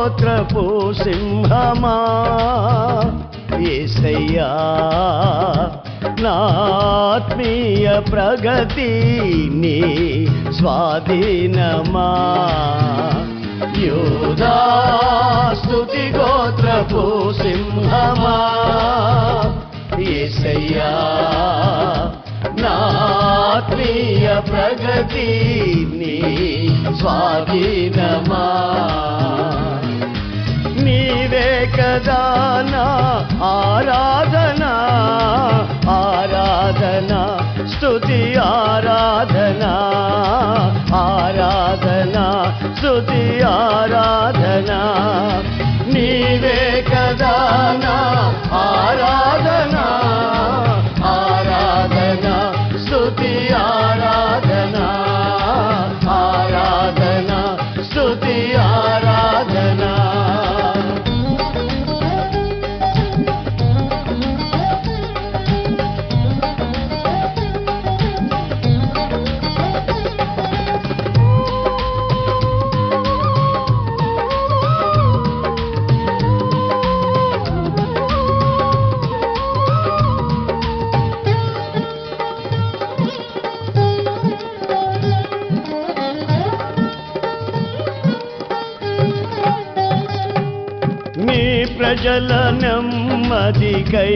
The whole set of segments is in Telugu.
గోత్రపు సింహమా యేసయ్యా నా ఆత్మీయ ప్రగతి నీ స్వాధీనమా యూదా స్తుతి గోత్రపు సింహమా యేసయ్యా నా ఆత్మీయ ప్రగతి నీ స్వాధీనమా నీవే కదా నా ఆరాధనా ఆరాధనా స్తుతి ఆరాధనా ఆరాధనా స్తుతి ఆరాధనా నీవే కదా నా ఆరాధనా ఆరాధనా స్తుతి ఆరాధనా ఆరాధనా స్తుతి ఆరాధనా నీ ప్రజల నెమ్మదికై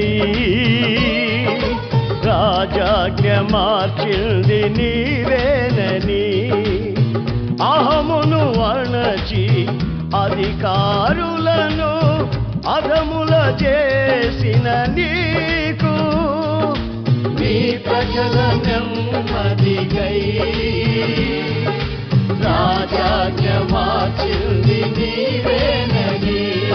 రాజాజ్ఞ మార్చింది నీవేనని అహమును అణచి అధికారులను అధముల చేసిన నీకు నీ ప్రజల నెమ్మదికై రాజాజ్ఞ మార్చింది నీవేనని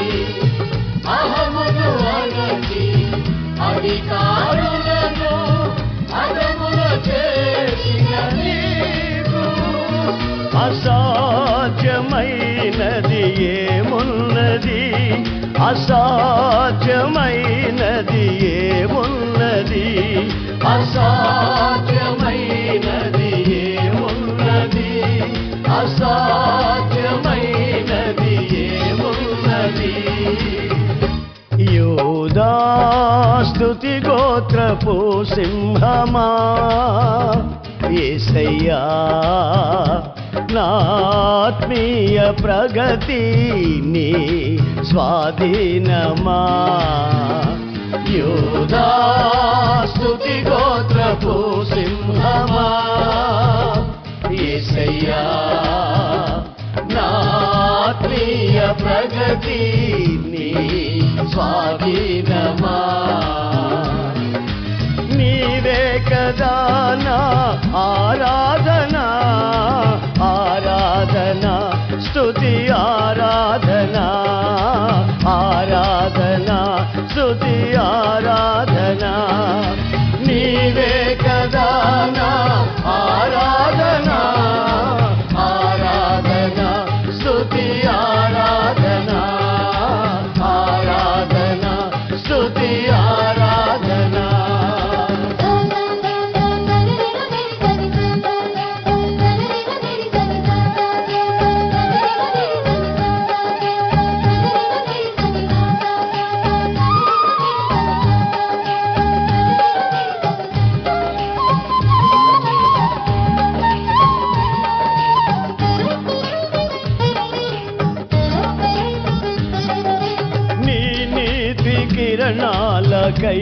అహమును అణచి అధికారులను అధముల చేసిన నీకు అసాధ్యమైనది ఏమున్నది అసాధ్యమైనది ఏమున్నది అసాధ్యమైనది ఏమున్నది అసాధ్యమైనది ఏమున్నది యూదా స్తుతి గోత్రపు సింహమా యేసయ్యా నా ఆత్మీయ ప్రగతి నీ స్వాధీనమా యూదా స్తుతి గోత్రపు సింహమా యేసయ్యా నా ఆత్మీయ ప్రగతి నీ స్వాధీనమా నీవే కదా నా ఆరాధనా ఆరాధనా స్తుతి ఆరాధనా ఆరాధనా స్తుతి ఆరాధనా నీవే కదా నా ఆరాధనా ఆరాధనా స్తుతి ఆరాధనా ఆరాధనా స్తుతి ఆరాధనా కిరణాలకై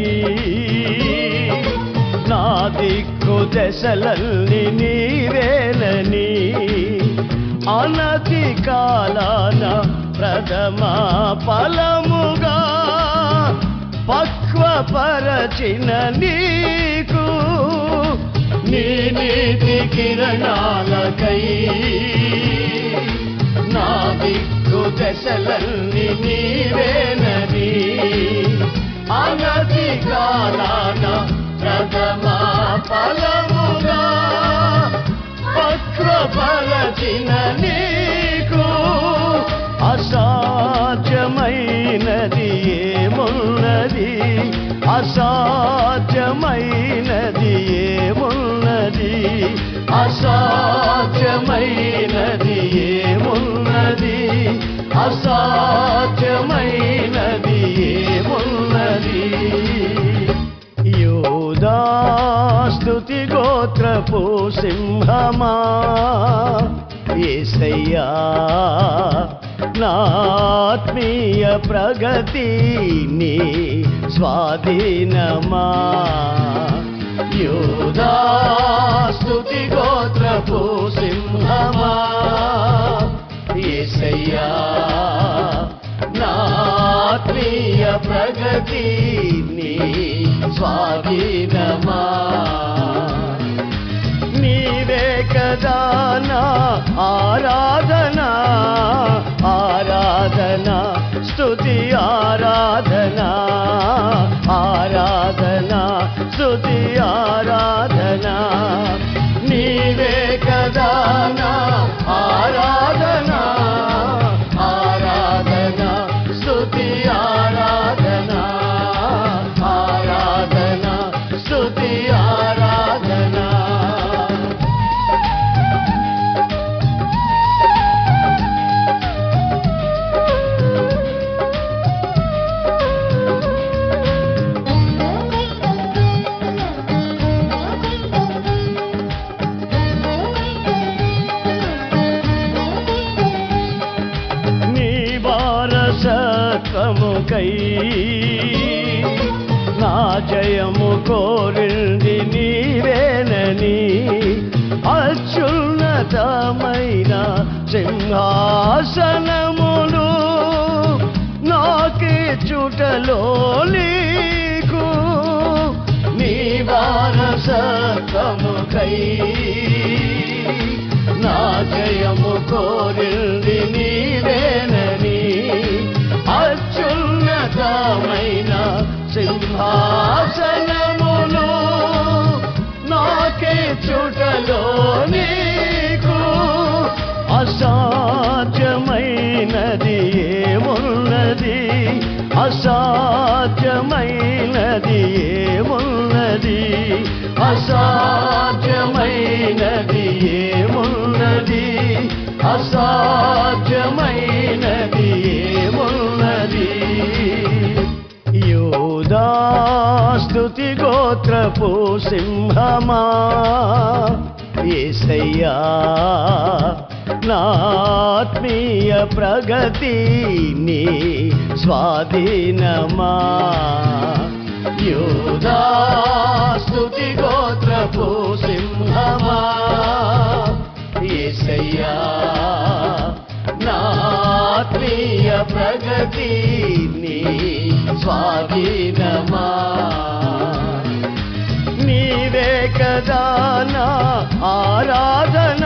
నా దిక్కు దశలల్ని నీవేలని అనతి కాలాన ప్రథమ ఫలముగా పక్వపరచిన నీకు నీ నీతి కిరణాలకై నా దిక్కు దశలల్ని నీవేనని అనతి కాలాన ప్రథమ ఫలముగా పక్వపరచిన నీకు అసాధ్యమైనది ఏమున్నది అసాధ్యమైనది ఏమున్నది అసాధ్యమైనది ఏమున్నది అసా గోత్రపు సింహమా యేసయ్యా నా ఆత్మీయ ప్రగతి నీ స్వాధీనమా యూదా స్తుతి గోత్రపు సింహమా యేసయ్యా నా ఆత్మీయ ప్రగతి నీ స్వాధీనమా నీవే కదా నా ఆరాధనా ఆరాధనా స్తుతి ఆరాధనా ఆరాధనా స్తుతి ఆరాధనా నీవే కదా నా ఆరాధనా ఆరాధనా స్తుతి ఆరాధనా ఆరాధనా స్తుతి ఆరాధనా సత్వముకై నా జయము కోరింది నీవేనని అత్యున్నతమైన సింహాసనములు నాకే చుటలో నీకు నీ వారసత్వముకై నా జయము కోరింది నీవేనని అత్యున్నతమైన సింహాసనములు నాకే చుటలో నీకు అసాధ్యమైనది ఏమున్నది అసాధ్యమైనది ఏమున్నది అసాధ్యమైనది ఏమున్నది అసాధ్యమైనది ఏమున్నది యూదా స్తుతి గోత్రపు సింహమా యేసయ్యా నా ఆత్మీయ ప్రగతి నీ స్వాధీనమా యూదా స్తుతి గోత్రపు సింహమా యేసయ్యా నా ఆత్మీయ ప్రగతి నీ స్వాధీనమా నీవే కదా నా ఆరాధన